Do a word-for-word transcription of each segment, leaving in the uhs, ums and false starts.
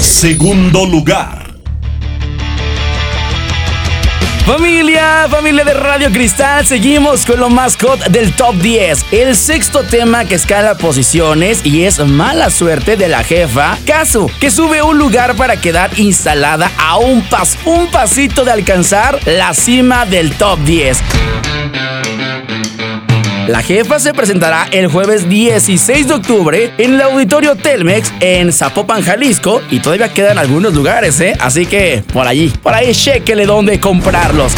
Segundo lugar. Familia, familia de Radio Cristal, seguimos con lo más hot del top diez. El sexto tema que escala posiciones y es Mala Suerte de la jefa Kazu, que sube un lugar para quedar instalada a un pas, un pasito de alcanzar la cima del top diez. La jefa se presentará el jueves dieciséis de octubre en el Auditorio Telmex en Zapopan, Jalisco, y todavía quedan algunos lugares, ¿eh? Así que por allí, por ahí chéquele dónde comprarlos.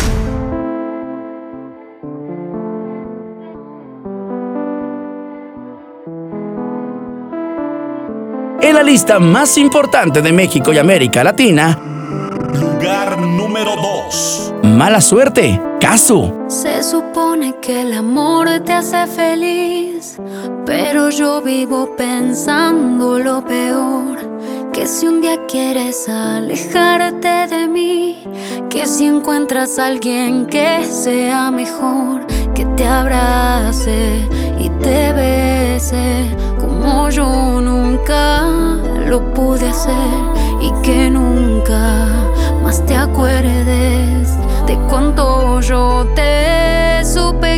En la lista más importante de México y América Latina, lugar número dos. Mala Suerte, Kazu. Se supone que el amor te hace feliz, pero yo vivo pensando lo peor. Que si un día quieres alejarte de mí, que si encuentras a alguien que sea mejor, que te abrace y te bese como yo nunca lo pude hacer, y que nunca más te acuerdes de cuánto yo te supe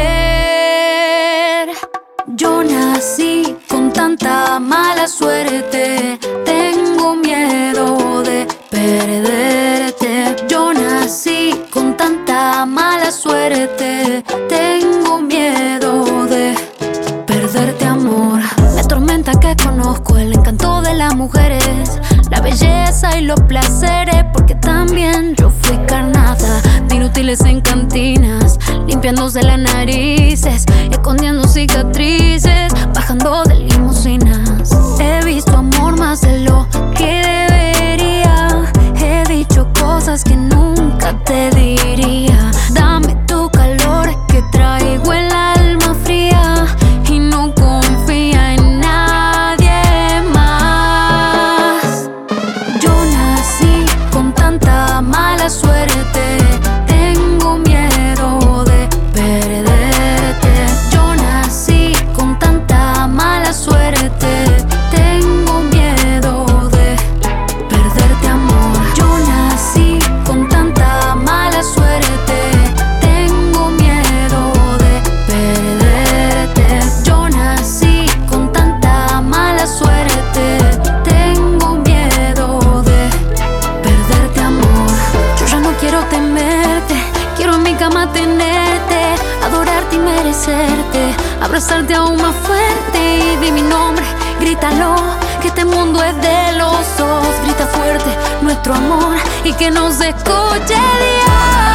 querer. Yo nací con tanta mala suerte, tengo miedo de perderte. Yo nací con tanta mala suerte, tengo miedo de perderte, amor. Me atormenta que conozco el encanto de las mujeres, la belleza y los placeres, porque también yo fui carnada de inútiles en cantinas, limpiándose las narices, escondiendo cicatrices, bajando de limusinas. He visto amor más de lo que debería, he dicho cosas que nunca te diría. Dame tu calor que traigo el alma fría, y no confía en nadie más. Yo nací con tanta mala suerte, tengo miedo de perderte. Yo nací con tanta mala suerte, tengo miedo de perderte, amor. Yo nací con tanta mala suerte, tengo miedo de perderte. Yo nací con tanta mala suerte, tengo miedo de perderte, amor. Yo ya no quiero temerte, quiero en mi cama tenerte, adorarte y merecerte, abrazarte aún más fuerte, y di mi nombre, grítalo, que este mundo es de los dos. Grita fuerte nuestro amor y que nos escuche Dios.